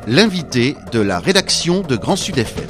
l'invité de la rédaction de Grand Sud FM.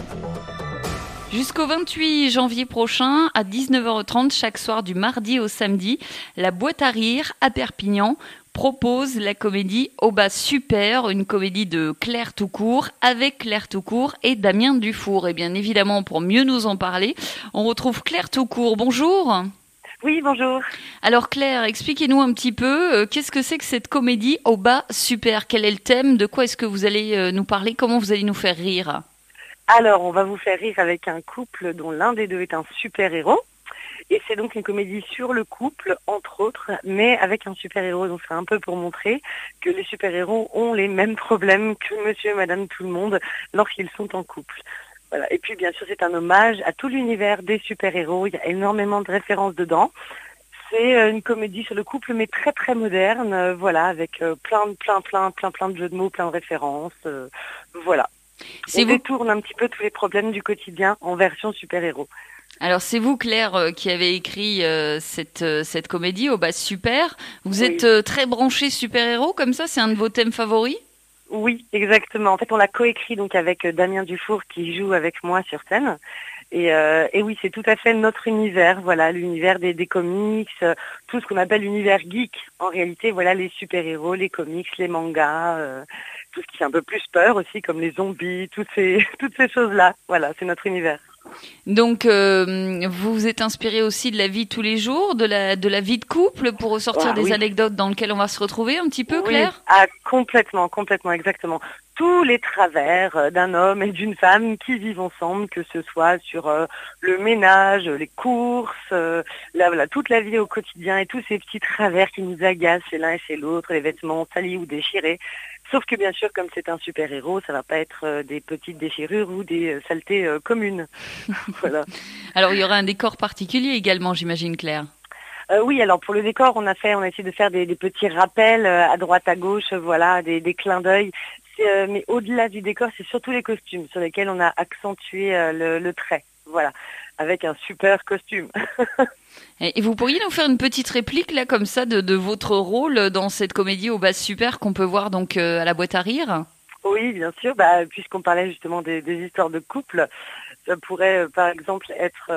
Jusqu'au 28 janvier prochain, à 19h30, chaque soir du mardi au samedi, la Boîte à Rire à Perpignan propose la comédie Au bas super, une comédie de Claire Toucourt avec Claire Toucourt et Damien Dufour. Et bien évidemment, pour mieux nous en parler, on retrouve Claire Toucourt. Bonjour. Oui, bonjour. Alors Claire, expliquez-nous un petit peu, qu'est-ce que c'est que cette comédie Au bas super? Quel est le thème? De quoi est-ce que vous allez nous parler? Comment vous allez nous faire rire? Alors, on va vous faire rire avec un couple dont l'un des deux est un super-héros. Et c'est donc une comédie sur le couple, entre autres, mais avec un super-héros. Donc c'est un peu pour montrer que les super-héros ont les mêmes problèmes que monsieur et madame tout le monde lorsqu'ils sont en couple. Voilà. Et puis bien sûr, c'est un hommage à tout l'univers des super-héros. Il y a énormément de références dedans. C'est une comédie sur le couple, mais très très moderne, voilà, avec plein de jeux de mots, plein de références, voilà. On détourne un petit peu tous les problèmes du quotidien en version super-héros. Alors c'est vous Claire qui avez écrit cette comédie Au bas super. Vous êtes très branchée super-héros comme ça, c'est un de vos thèmes favoris? Oui, exactement. En fait, on l'a coécrit donc avec Damien Dufour qui joue avec moi sur scène. Et oui, c'est tout à fait notre univers, voilà, l'univers des comics, tout ce qu'on appelle l'univers geek. En réalité, voilà, les super-héros, les comics, les mangas, tout ce qui fait un peu plus peur aussi, comme les zombies, toutes ces choses-là. Voilà, c'est notre univers. Donc, vous vous êtes inspiré aussi de la vie de tous les jours, de la vie de couple, pour ressortir des anecdotes dans lesquelles on va se retrouver un petit peu, Claire? Complètement, exactement. Tous les travers d'un homme et d'une femme qui vivent ensemble, que ce soit sur le ménage, les courses, toute la vie au quotidien et tous ces petits travers qui nous agacent chez l'un et chez l'autre, les vêtements salis ou déchirés. Sauf que bien sûr, comme c'est un super-héros, ça va pas être des petites déchirures ou des saletés communes. Voilà. Alors il y aura un décor particulier également, j'imagine, Claire. Oui, alors pour le décor, on a essayé de faire des petits rappels à droite, à gauche, voilà, des clins d'œil. Mais au-delà du décor, c'est surtout les costumes sur lesquels on a accentué le trait, voilà, avec un super costume. Et vous pourriez nous faire une petite réplique là comme ça de votre rôle dans cette comédie Au bas super qu'on peut voir donc à la Boîte à Rire? Oui, bien sûr. Puisqu'on parlait justement des histoires de couple, ça pourrait par exemple être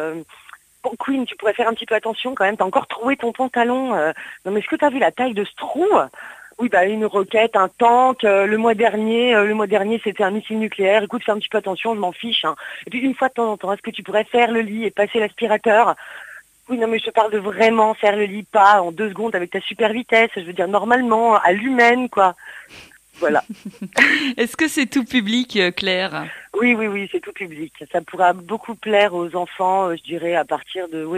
Queen, tu pourrais faire un petit peu attention quand même. T'as encore trouvé ton pantalon. Non mais est-ce que t'as vu la taille de ce trou? Oui, une roquette, un tank. Le mois dernier, c'était un missile nucléaire. Écoute, fais un petit peu attention, je m'en fiche. Hein. Et puis une fois de temps en temps, est-ce que tu pourrais faire le lit et passer l'aspirateur? Oui, non, mais je te parle de vraiment faire le lit, pas en 2 secondes avec ta super vitesse. Je veux dire, normalement, à l'humaine, quoi. Voilà. Est-ce que c'est tout public, Claire? Oui, c'est tout public. Ça pourra beaucoup plaire aux enfants, je dirais, à partir de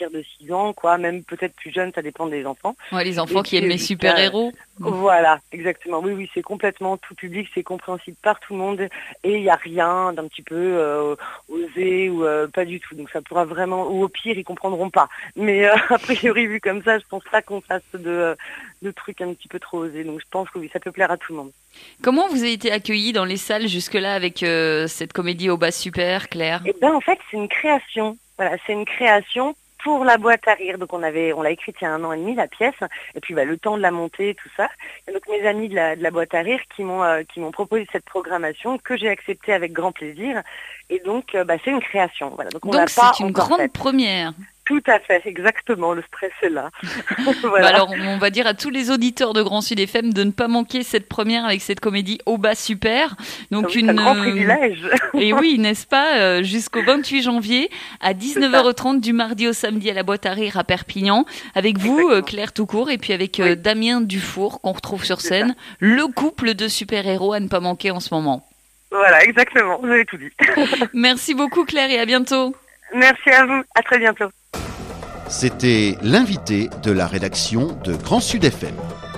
6 ans, quoi. Même peut-être plus jeunes, ça dépend des enfants. Ouais, les enfants qui aiment les super-héros. Voilà, exactement. Oui, c'est complètement tout public, c'est compréhensible par tout le monde et il n'y a rien d'un petit peu osé ou pas du tout. Donc ça pourra vraiment, ou au pire, ils comprendront pas. Mais a priori, vu comme ça, je pense pas qu'on fasse de trucs un petit peu trop osés. Donc je pense que oui, ça peut plaire à tout le monde. Comment vous avez été accueillis dans les salles jusque-là avec cette comédie Au bas super, Claire? En fait, c'est une création. Voilà, c'est une création pour la Boîte à Rire. Donc on l'a écrite il y a 1 an et demi, la pièce, et puis le temps de la monter, tout ça. Et donc mes amis de la Boîte à Rire qui m'ont proposé cette programmation que j'ai acceptée avec grand plaisir. Et donc c'est une création. Voilà. Donc c'est une grande première. Tout à fait, exactement, le stress est là. Voilà. Alors, on va dire à tous les auditeurs de Grand Sud FM de ne pas manquer cette première avec cette comédie Au bas super. Donc c'est un grand privilège. Et oui, n'est-ce pas, jusqu'au 28 janvier à 19h30 du mardi au samedi à la Boîte à Rire à Perpignan, avec vous, Claire Toucourt, et puis avec Damien Dufour qu'on retrouve sur scène, le couple de super-héros à ne pas manquer en ce moment. Voilà, exactement, vous avez tout dit. Merci beaucoup Claire et à bientôt. Merci à vous, à très bientôt. C'était l'invité de la rédaction de Grand Sud FM.